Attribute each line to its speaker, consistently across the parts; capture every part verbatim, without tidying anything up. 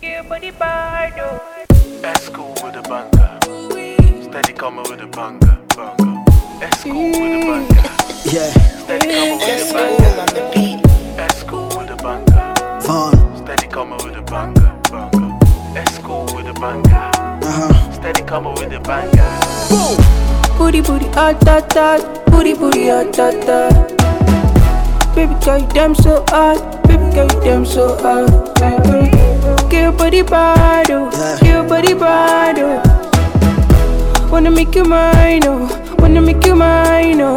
Speaker 1: Get body bad, oh.
Speaker 2: That's cool with a banger. Steady coming with a banger, banger. That's cool with a banger.
Speaker 3: Yeah.
Speaker 2: Steady coming with a banger. That's cool with a banger.
Speaker 3: Fun.
Speaker 2: Steady coming with a banger, banger. That's cool with a banger.
Speaker 3: Uh-huh.
Speaker 2: Steady coming with a banger.
Speaker 3: Boom.
Speaker 1: Booty booty hot hot hot. Booty booty hot hot hot. Baby girl you damn so hot. Baby girl you damn so hot. Get your body bad, oh. Get your body bad, oh. Wanna make you mine, oh. Wanna make you mine, oh.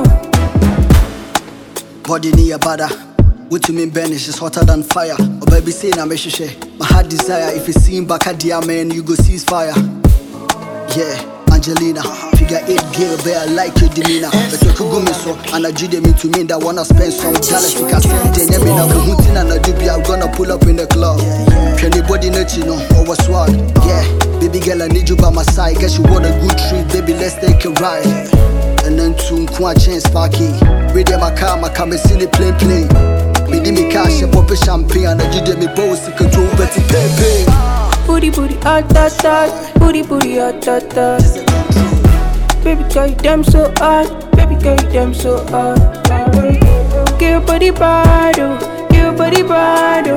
Speaker 3: Body near bada. What you mean Benish is hotter than fire. Oh baby say na me sheshe. My heart desire. If you see him back at the man, you go seize fire. Yeah. Angelina, figure eight girl, but I like your demeanor. But you could go me so, and I do them into me that wanna spend some dollars. You can send them, and I'm hooting and I do be, I'm gonna pull up in the club. Anybody know you know, or what swag? Yeah, baby girl, I need you by my side. Guess you want a good treat, baby, let's take a ride. And then to Nkwa chance parking. Ready my car, my car, me see the plane plane. Me need me cash, I pop a champagne, and I do them me bows, you can do better pay pay.
Speaker 1: Booty booty hot hot hot. Booty booty hot hot hot. Baby girl you damn so hot. Baby girl you damn so hot. Get your body bad, oh. Get your body bad,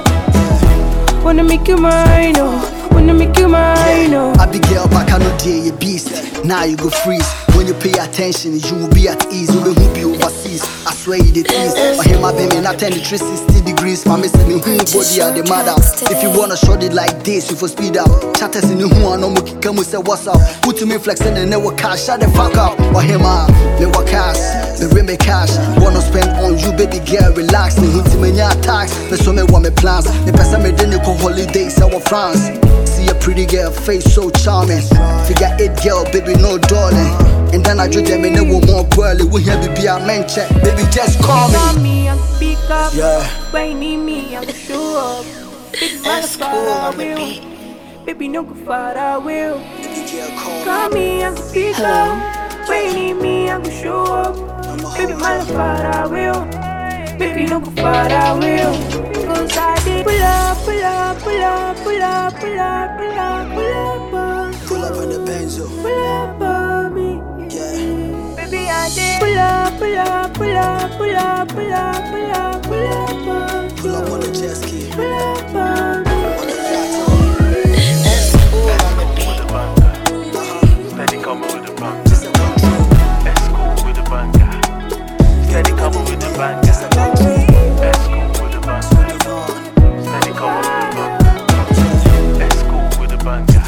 Speaker 1: oh. Wanna make you mine, oh. Wanna make you mine, oh.
Speaker 3: Abigail back I know dear you beast. Now you go freeze. When you pay attention, you will be at ease. You will be overseas. I swear you the tease. But here my baby not ten to three sixty degrees. My missing me who body are the mother. If you wanna short it like this, you for speed up. Chatters in the who no more come say what's up. Put to me flexing and never cash. Shut the fuck up. But here my me what cash. Me ring me cash. Wanna spend on you, baby girl, relax. Me who to me nya tax. Me so me want me plans. Me person me didn't go holidays our France. See a pretty girl, face so charming. Figure eight girl, baby, no darling. And then I drew them in a more girly. We here be a man check, baby, just call me.
Speaker 1: Call me, I can pick up.
Speaker 3: Yeah.
Speaker 1: When you need me, I can show up. Big motherfucker, I will. Baby, no go far, I will.
Speaker 3: Baby girl, call
Speaker 1: Call me, I can pick up. When you need me, I can show up. Baby, motherfucker, I will. Baby, no go far, I will. Cause I did pull up, pull up, pull up, pull up, pull up, pull up, pull up, uh.
Speaker 3: Pull up in the Benzo.
Speaker 1: Pull up on me.
Speaker 3: Yeah.
Speaker 1: Baby, I did pull up, pull up, pull up, pull up, pull up, pull up, pull up, uh.
Speaker 3: Pull up on the jet ski.
Speaker 1: Pull up on me.
Speaker 3: On the yacht.
Speaker 2: That's cool with a banger. Steady coming with a banger. That's cool with a banger. Steady coming with a banger. That's cool with a banger. Steady coming with a banger. That's cool with a banger.